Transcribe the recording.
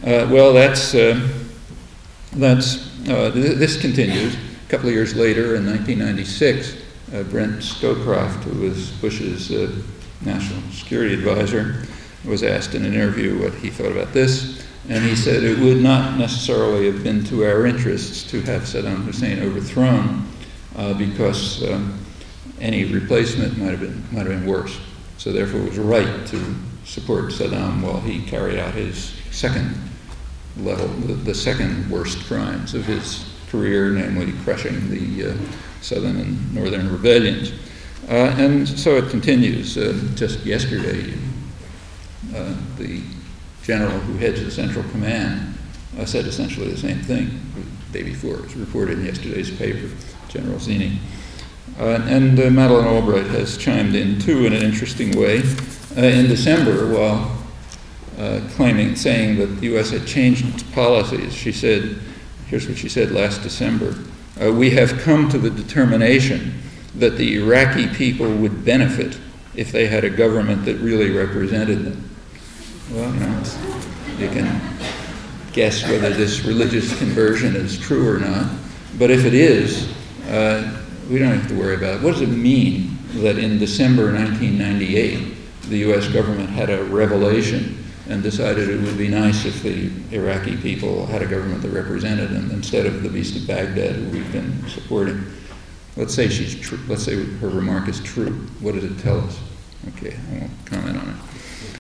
Well, this continues. A couple of years later, in 1996, Brent Scowcroft, who was Bush's national security advisor, was asked in an interview what he thought about this, and he said it would not necessarily have been to our interests to have Saddam Hussein overthrown because any replacement might have been worse. So therefore, it was right to support Saddam while he carried out his second level, the second worst crimes of his career, namely crushing the southern and northern rebellions. And so it continues. Just yesterday, the general who heads the Central Command said essentially the same thing the day before. It was reported in yesterday's paper, General Zinni. And Madeleine Albright has chimed in, too, in an interesting way. In December, while saying that the U.S. had changed its policies, she said, here's what she said last December, we have come to the determination that the Iraqi people would benefit if they had a government that really represented them. Well, you can guess whether this religious conversion is true or not, but if it is, we don't have to worry about it. What does it mean that in December 1998, the U.S. government had a revelation and decided it would be nice if the Iraqi people had a government that represented them instead of the Beast of Baghdad who we've been supporting? Let's say let's say her remark is true. What does it tell us? Okay, I won't comment on it.